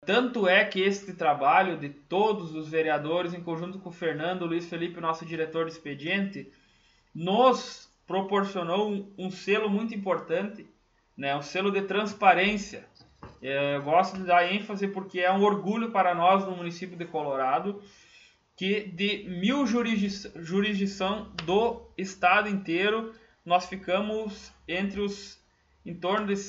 Tanto é que este trabalho de todos os vereadores, em conjunto com o Fernando, Luiz Felipe, nosso diretor de expediente, nos proporcionou um selo muito importante, né, um selo de transparência. Eu gosto de dar ênfase porque é um orgulho para nós no município de Colorado, que de 1000 jurisdição do estado inteiro, nós ficamos entre os em torno de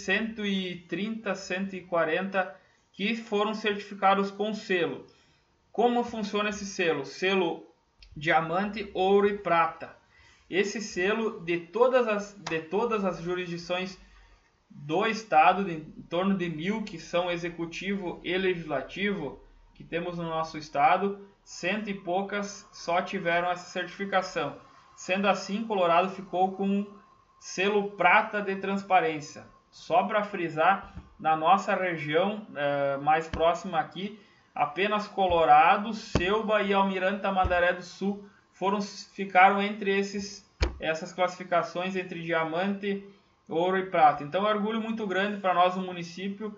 130, 140 que foram certificados com selo. Como funciona esse selo? Selo diamante, ouro e prata. Esse selo de todas as jurisdições do estado, em torno de 1000 que são executivo e legislativo, que temos no nosso estado, 100 e poucas só tiveram essa certificação. Sendo assim, Colorado ficou com selo prata de transparência. Só para frisar, na nossa região mais próxima aqui, apenas Colorado, Selba e Almirante Tamandaré do Sul ficaram entre essas classificações entre diamante, ouro e prata. Então é um orgulho muito grande para nós no município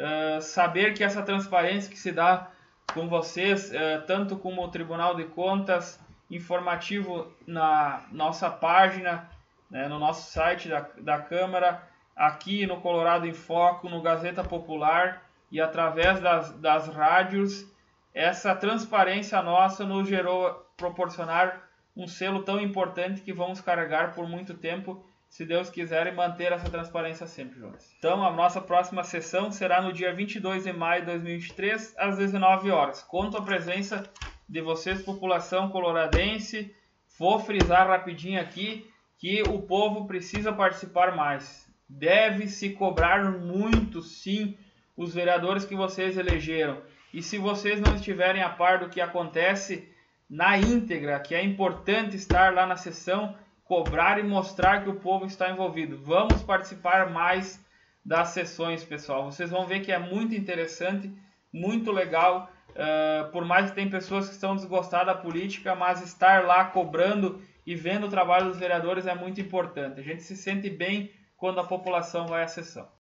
saber que essa transparência que se dá com vocês, tanto como o Tribunal de Contas, informativo na nossa página, né, no nosso site da Câmara, aqui no Colorado em Foco, no Gazeta Popular e através das rádios, essa transparência nossa nos gerou proporcionar um selo tão importante que vamos carregar por muito tempo, se Deus quiser, e manter essa transparência sempre, Jonas. Então, a nossa próxima sessão será no dia 22 de maio de 2023, às 19 horas. Conto a presença de vocês, população coloradense. Vou frisar rapidinho aqui que o povo precisa participar mais. Deve-se cobrar muito, sim, os vereadores que vocês elegeram. E se vocês não estiverem a par do que acontece na íntegra, que é importante estar lá na sessão, cobrar e mostrar que o povo está envolvido. Vamos participar mais das sessões, pessoal. Vocês vão ver que é muito interessante, muito legal. Por mais que tem pessoas que estão desgostadas da política, mas estar lá cobrando e vendo o trabalho dos vereadores é muito importante. A gente se sente bem quando a população vai à sessão.